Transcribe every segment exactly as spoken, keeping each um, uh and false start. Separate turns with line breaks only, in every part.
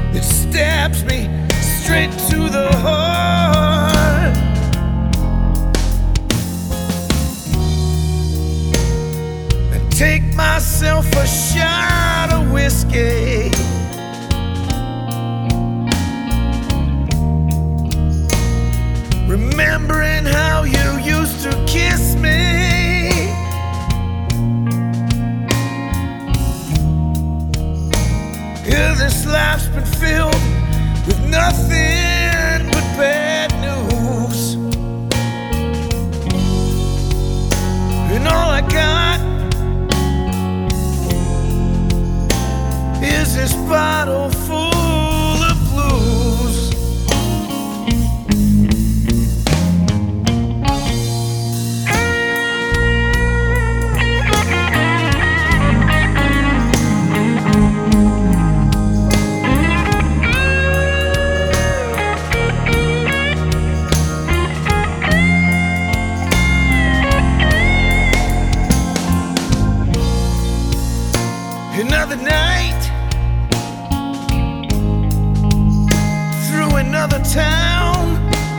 It stabs me straight to the heart. I take myself a shot of whiskey, remembering how you used to kiss me. Yeah, this life's been filled with nothing but bad news, and all I got is this bottle full of blues. Another night through another town,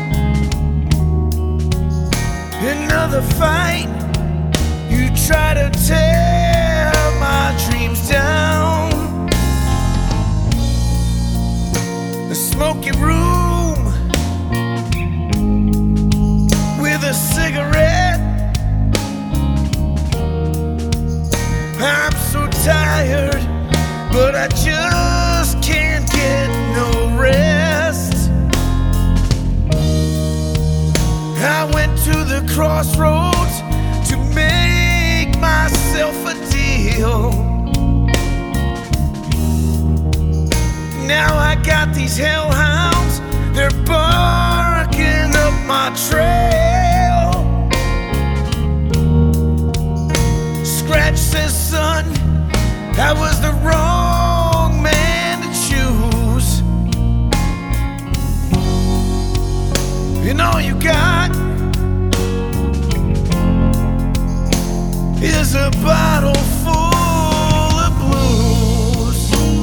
another fight. You try to tear my dreams down. A smoky room with a cigarette. I'm so tired, but I just can't get no rest. I went to the crossroads to make myself a deal. Now I got these hellhounds, they're barking up my trail. Scratch says, son, I was the wrong man to choose. And all you got is a bottle full of blues.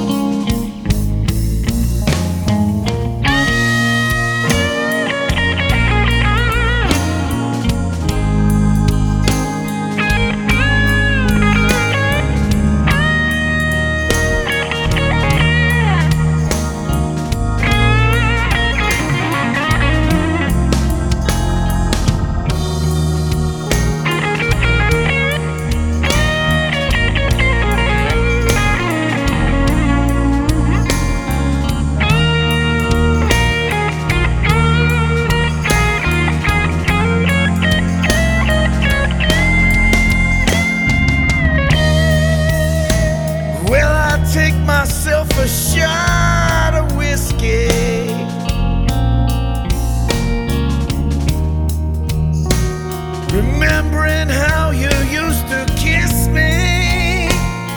Take myself a shot of whiskey, remembering how you used to kiss me.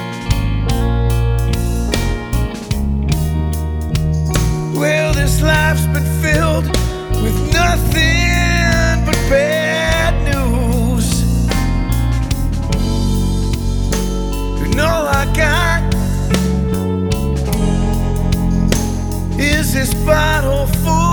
Well, this life's been filled with nothing but bad news, and all I got is this bottle full